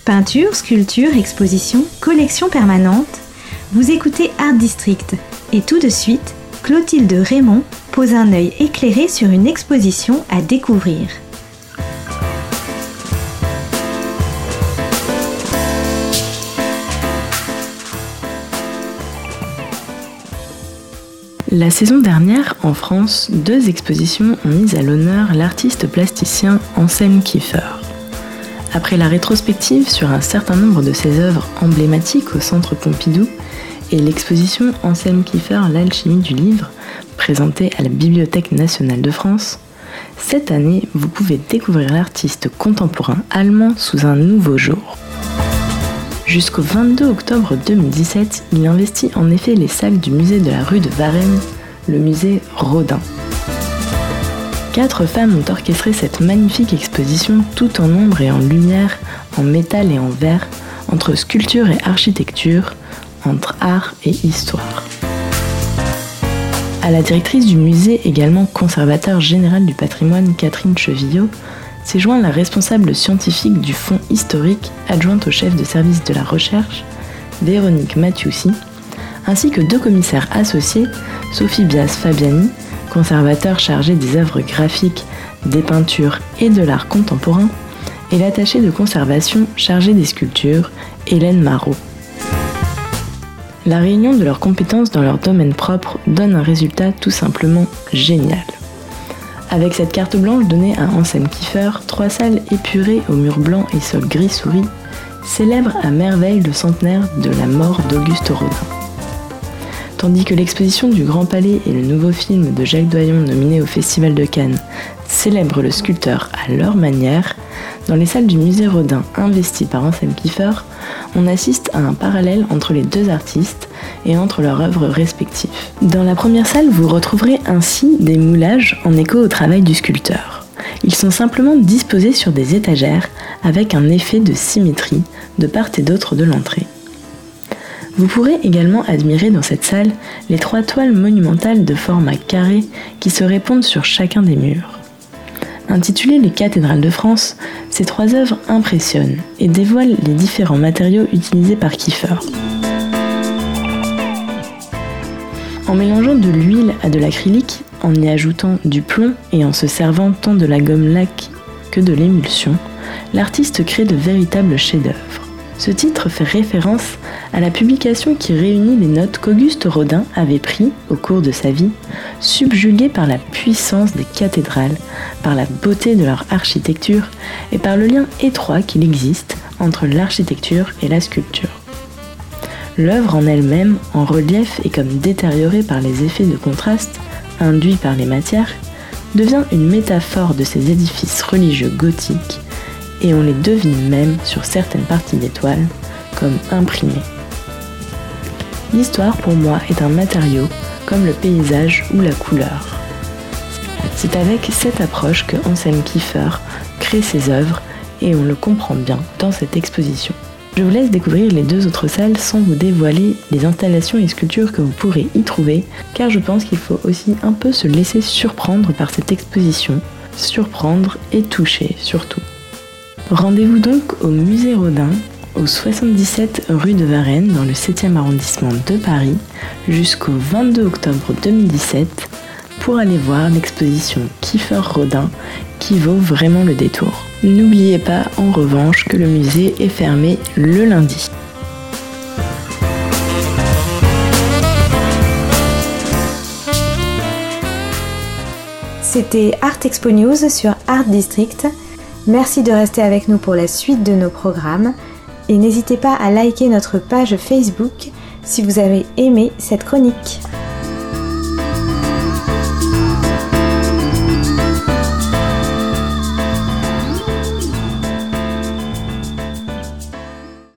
Peinture, sculpture, exposition, collection permanente, vous écoutez Art District et tout de suite, Clotilde Raymond pose un œil éclairé sur une exposition à découvrir. La saison dernière, en France, 2 expositions ont mis à l'honneur l'artiste plasticien Anselm Kiefer. Après la rétrospective sur un certain nombre de ses œuvres emblématiques au Centre Pompidou et l'exposition Anselm Kiefer, l'alchimie du livre, présentée à la Bibliothèque nationale de France, cette année, vous pouvez découvrir l'artiste contemporain allemand sous un nouveau jour. Jusqu'au 22 octobre 2017, il investit en effet les salles du musée de la rue de Varennes, le musée Rodin. 4 femmes ont orchestré cette magnifique exposition tout en ombre et en lumière, en métal et en verre, entre sculpture et architecture, entre art et histoire. À la directrice du musée, également conservateur général du patrimoine Catherine Chevillot, s'est joint la responsable scientifique du fonds historique, adjointe au chef de service de la recherche, Véronique Mathiussi, ainsi que 2 commissaires associés, Sophie Bias-Fabiani, conservateur chargé des œuvres graphiques, des peintures et de l'art contemporain, et l'attachée de conservation chargée des sculptures, Hélène Marot. La réunion de leurs compétences dans leur domaine propre donne un résultat tout simplement génial. Avec cette carte blanche donnée à Anselm Kiefer, 3 salles épurées aux murs blancs et sol gris souris célèbrent à merveille le centenaire de la mort d'Auguste Rodin. Tandis que l'exposition du Grand Palais et le nouveau film de Jacques Doyon nominé au Festival de Cannes célèbrent le sculpteur à leur manière, dans les salles du musée Rodin investies par Anselm Kiefer, on assiste à un parallèle entre les 2 artistes et entre leurs œuvres respectives. Dans la première salle, vous retrouverez ainsi des moulages en écho au travail du sculpteur. Ils sont simplement disposés sur des étagères avec un effet de symétrie de part et d'autre de l'entrée. Vous pourrez également admirer dans cette salle les 3 toiles monumentales de format carré qui se répondent sur chacun des murs. Intitulées Les cathédrales de France, ces 3 œuvres impressionnent et dévoilent les différents matériaux utilisés par Kiefer. En mélangeant de l'huile à de l'acrylique, en y ajoutant du plomb et en se servant tant de la gomme laque que de l'émulsion, l'artiste crée de véritables chefs-d'œuvre. Ce titre fait référence à la publication qui réunit les notes qu'Auguste Rodin avait prises au cours de sa vie, subjugué par la puissance des cathédrales, par la beauté de leur architecture et par le lien étroit qu'il existe entre l'architecture et la sculpture. L'œuvre en elle-même, en relief et comme détériorée par les effets de contraste induits par les matières, devient une métaphore de ces édifices religieux gothiques, et on les devine même sur certaines parties des toiles comme imprimées. L'histoire pour moi est un matériau comme le paysage ou la couleur. C'est avec cette approche que Anselm Kiefer crée ses œuvres et on le comprend bien dans cette exposition. Je vous laisse découvrir les 2 autres salles sans vous dévoiler les installations et sculptures que vous pourrez y trouver, car je pense qu'il faut aussi un peu se laisser surprendre par cette exposition, surprendre et toucher surtout. Rendez-vous donc au musée Rodin, au 77 rue de Varennes, dans le 7e arrondissement de Paris, jusqu'au 22 octobre 2017, pour aller voir l'exposition Kiefer Rodin, qui vaut vraiment le détour. N'oubliez pas en revanche que le musée est fermé le lundi. C'était Art Expo News sur Art District. Merci de rester avec nous pour la suite de nos programmes et n'hésitez pas à liker notre page Facebook si vous avez aimé cette chronique.